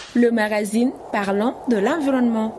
le magazine parlant de l'environnement.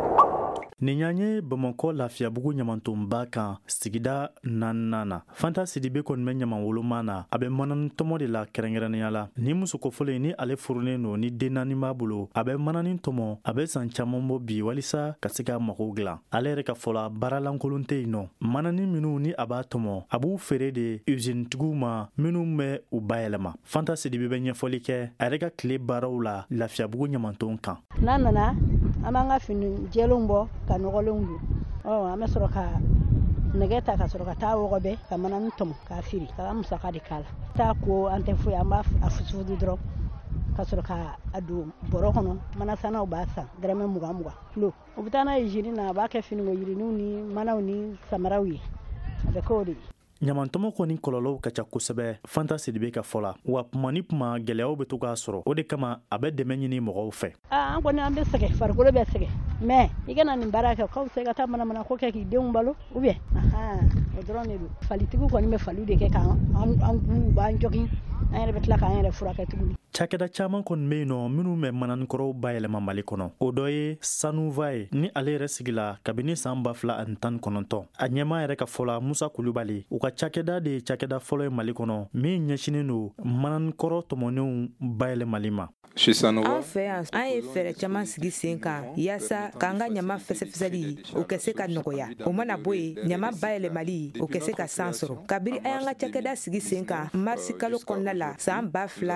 Ninyanye Bamako Lafiabugu Nyamantumba kan sigida nanana. Fanta Sidibe kon men nyaman wolomana abe manan tomo de la kerengeraniala. Ni musuko fole ni ale furune no ni denani mabulo abe mananin tomo abe sanchamombo bi walisa kasika makogla. Ale reka fola baralankolunte ino. Manani minu ni aba tomo abu fere de usine tuguma minu me ubayelema. Fanta Sidibe benye folike arega kle barawla Lafiabugu Nyamantum kan. Nanana amanga fini jelumbo ka nogolungu ame soro ka negeta ka soro ka ta wogobe ka manan tom ka firi ka amsa ka dikala ta ko ante fu ya ma afusu du drop ka soro ka adu boro hono mana sana ubasa greme muga lo ubutana yiri na ba ka fini yiri ni manawni samarawi abe kodi Nyamantomo koni kololo kacha kusebe Fanta Sidibe ka fola wa puma geleaw be to ka soro o de kama abe deme nyini mogo fe an koni ambe sege fargolo be sege mais igana ni baraka ko sega ta mana ko ke ki deumbalo ou bien o drone du falitigu koni me falu de ke ka an gu ba jogi ayre betla ka ayre fura ka tuguni chakeda chaman kon meino minu me manan koro bayele mamali kono o doye Sanuvai ni ale resigila kabini samba fla antan kononto anyema ere ka fola Musa Kulubali u ka chakeda de chakeda folo mali kono mi nyeshini no manan koro tomoneu bayele malima an fɛ yan an ye fɛɛrɛ caman sigi sen kan yaasa k'an ka ɲama fɛsɛfɛsɛli o kɛ se ka nɔgɔya o mana bɔ yen ɲama bayɛlɛmali o kɛ se ka san sɔrɔ kabiri an y'an ka cakɛda sigi sen kan marisi kalo kɔnɔna la san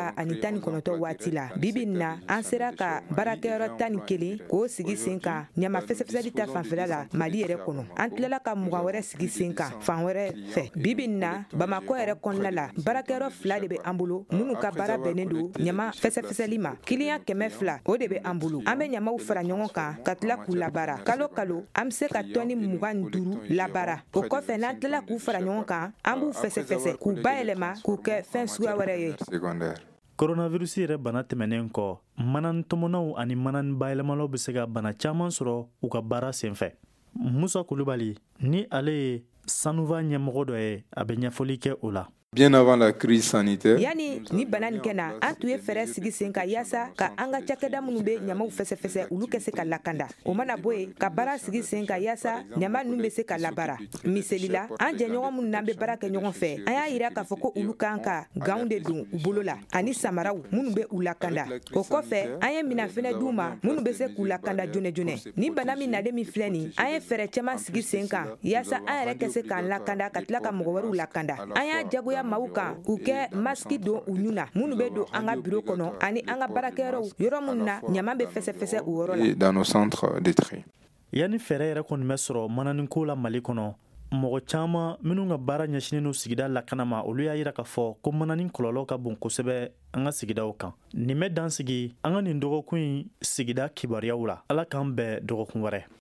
2019 waati la bibi na an sera ka baarakɛyɔrɔ 11 k'o sigi sen kan ɲama fɛsɛfɛsɛli ta fanfɛla la mali yɛrɛ kɔnɔ an tilala ka mugan wɛrɛ sigi sen kan fan wɛrɛ fɛ bibi na bamako yɛrɛ kɔnɔna la baarakɛyɔrɔ 2 de bɛ an bolo minnu ka baara bɛnnen don ɲama fɛsɛfɛsɛli ma kiliyan 200 o de bɛ an bolo an bɛ ɲamaw fara ɲɔgɔn kan ka tila k'u labara kalo an bɛ se ka tɔni 25 labara o kɔfɛ n'an tilala k'u fara ɲɔgɔn kan an b'u fɛsɛfɛsɛ k'u bayɛlɛma k'u kɛ fɛn suguya wɛrɛ ye coronavirus yɛrɛ bana tɛmɛnen kɔ manan tomonaw ani manan bayɛlɛmalaw bɛ se ka bana caman sɔrɔ u ka baara senfɛ Musa Kulubali ni ale ye Sanuva ɲɛmɔgɔ dɔ ye a bɛ ɲɛfɔli kɛ o la Bien avant la crise sanitaire, yani ni bana nin kɛna an tun ye fɛɛrɛ sigi sen ka yaasa ka an ka cakɛda minnu bɛ ɲamaw fɛsɛfɛsɛ olu kɛ se ka lakanda o mana bɔ yen ka baara sigi sen ka yaasa ɲama ninnu bɛ se ka labara miseli la an jɛɲɔgɔn minnu n'an bɛ baara kɛ ɲɔgɔn fɛ an y'a yira k'a fɔ ko olu kan ka ganw de don u bolo la ani samaraw minnu bɛ u lakanda o kɔfɛ an ye minafɛnɛ d'u ma minnu bɛ se k'u lakanda joonɛ ni bana min nalen min filɛ nin an ye fɛɛrɛ caman sigi sen kan yaasa an yɛrɛ kɛ se k'an lakanda ka tila ka mɔgɔ wɛrɛw lakanda an y'a jagoya maaw kan u kɛ maski don u ɲu na minnu bɛ don an ka biro kɔnɔ ani an ka baarakɛyɔrɔw yɔrɔ minnu na ɲama bɛ fɛsɛfɛsɛ o yɔrɔ la dans nos centres de tri. yani fɛɛrɛ yɛrɛ kɔni bɛ sɔrɔ mananinko la Mali kɔnɔ mɔgɔ caman minnu ka baara ɲɛsinen no sigida lakana ma olu y'a yira k'a fɔ ko mananin kɔlɔlɔ ka bon kosɛbɛ an ka sigidaw kan nin bɛ dan sigi an ka nin dɔgɔkun in sigida kibaruyaw la ala k'an bɛɛ dɔgɔkun wɛrɛ